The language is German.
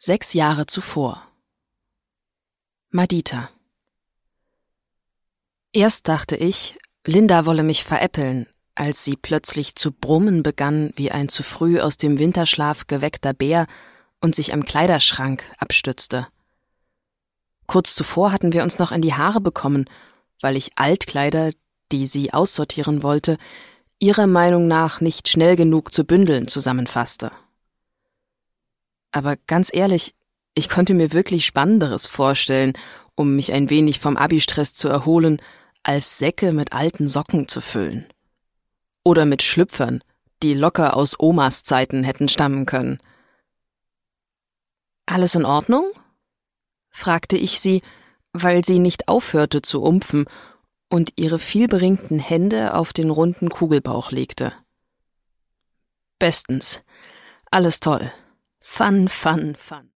6 Jahre zuvor. Madita. Erst dachte ich, Linda wolle mich veräppeln, als sie plötzlich zu brummen begann wie ein zu früh aus dem Winterschlaf geweckter Bär und sich am Kleiderschrank abstützte. Kurz zuvor hatten wir uns noch in die Haare bekommen, weil ich Altkleider, die sie aussortieren wollte, ihrer Meinung nach nicht schnell genug zu Bündeln zusammenfasste. Aber ganz ehrlich, ich konnte mir wirklich Spannenderes vorstellen, um mich ein wenig vom Abi-Stress zu erholen, als Säcke mit alten Socken zu füllen. Oder mit Schlüpfern, die locker aus Omas Zeiten hätten stammen können. »Alles in Ordnung?« fragte ich sie, weil sie nicht aufhörte zu umpfen und ihre vielberingten Hände auf den runden Kugelbauch legte. »Bestens. Alles toll. Fun, fun, fun.«